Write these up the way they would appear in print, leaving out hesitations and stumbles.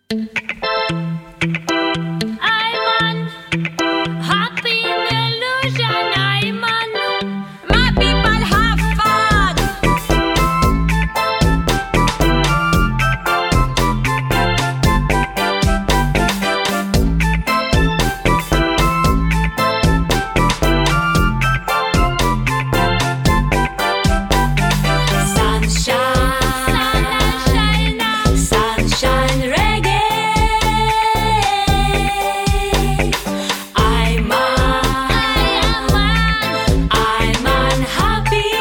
I'm on happy illusion. I'm on my people have fun. Sunshine reggae. I'm on happy.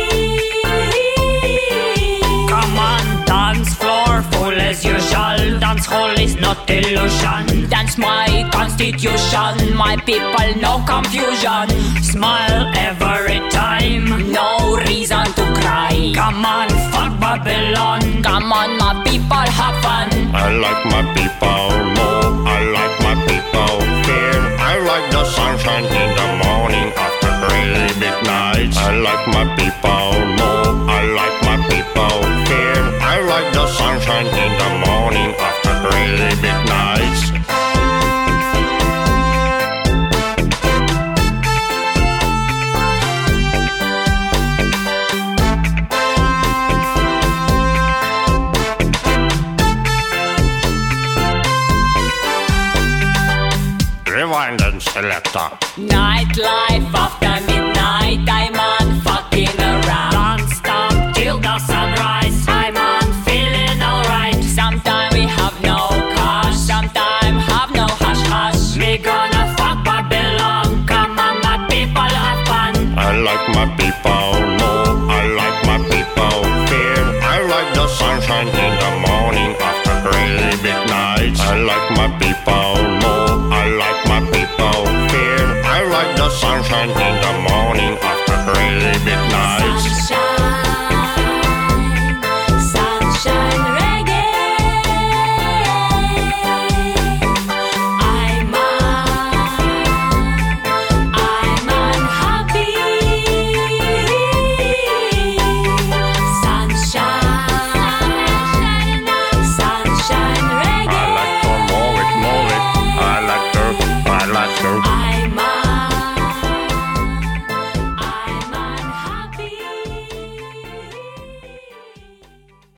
Come on, dance floor full as usual. Dance hall is not illusion. Dance my constitution. My people, no confusion. Smile every time. No reason to cry. Come on, fuck Babylon. Come on, my people, have fun. I like my people more. I like my people fair. I like the sunshine in the morning after really big nights. I like my people more. I like my people fair. I like the sunshine in the morning after really big nights. Rewind and selector. Nightlife after midnight. I'm on fucking around. Don't stop till the sunrise. I'm on feeling alright. Sometimes we have no cash. Sometimes have no hush hush. Me gonna fuck Babylon. Come on, my people, have fun. I like my people more. I like my people fair. I like the sunshine in the morning after really big nights. I like my people